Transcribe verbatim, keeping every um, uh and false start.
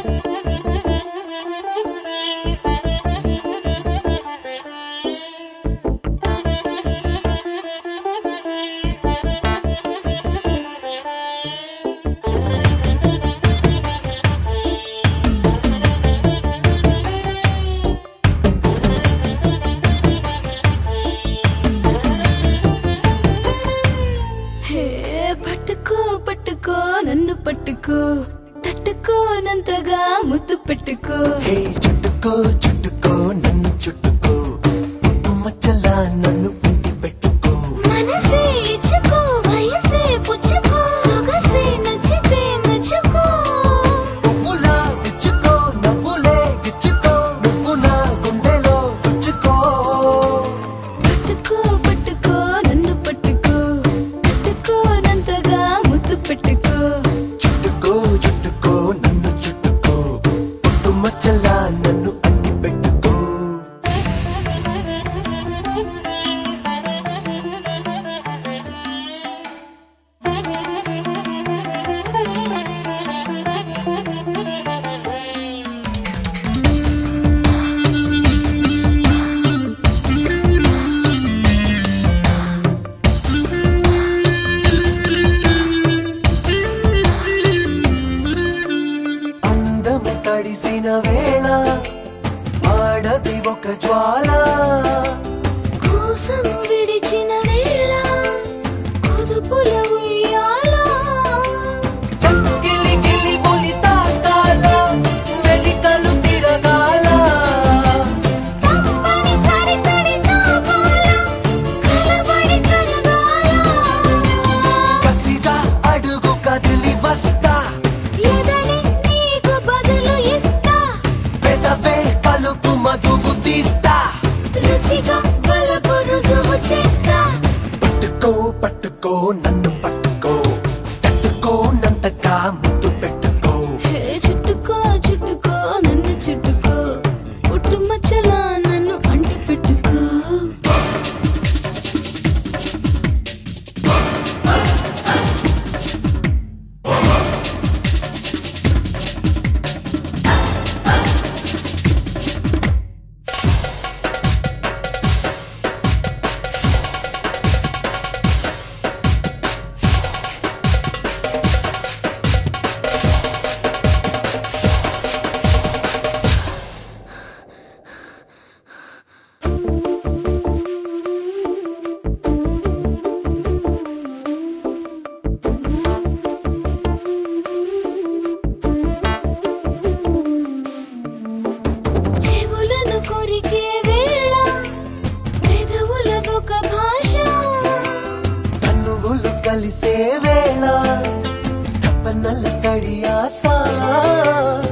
పట్టుకో పట్టుకో నన్ను పట్టుకో తట్టుకోనంతగా ముద్దు పెట్టుకో చుట్టుకో చుట్టుకో నన్ను చుట్టుకో పుట్టు మచ్చలా నన్ను ఇంటి పెట్టుకో మనసే ఇచ్చుకో వయసే పుచ్చుకో సొగసే నచ్చితే మెచ్చుకో పువ్వులా ఇచ్చుకో నవ్వులే ఇచ్చుకో నువ్వు నా గుండెలో గుచ్చుకో పట్టుకో పట్టుకో నన్ను పట్టుకో తట్టుకోనంతగా ముద్దు పెట్టుకో చుట్టుకో చుట్టుకో నన్ను చుట్టుకో పుట్టు మచ్చలా నన్ను అంటి పెట్టుకో అందమే తడిసిన వేళ ఆడది ఒక జ్వాల కోసం విడిచిన వేళ కుదుపుల ఉయ్యాల చక్కిలి గిలి బొలి తాకాల వెలికలు తిరగాల తప్పని సరితడి తాపాల కలబడి కరగాల కసిగా అడుగు కదిలి వస్తా ఎదని నీకు బదులు ఇస్తా పెదవే పలుపు మధువు తీస్తా రుచిగా బలపు రుజువు చేస్తా పట్టుకో పట్టుకో నన్ను పట్టుకో తట్టుకోనంతగా ముద్దు పెట్టుకో హే చుట్టుకో చుట్టుకో నన్ను చుట్టుకో పుట్టు మచ్చలా నన్ను అంటి పెట్టుకో చెవులను కొరికే వేళ పెదవులకొక భాష కన్నువులు కలిసే వేళ కప్పనల్ల తడి ఆశ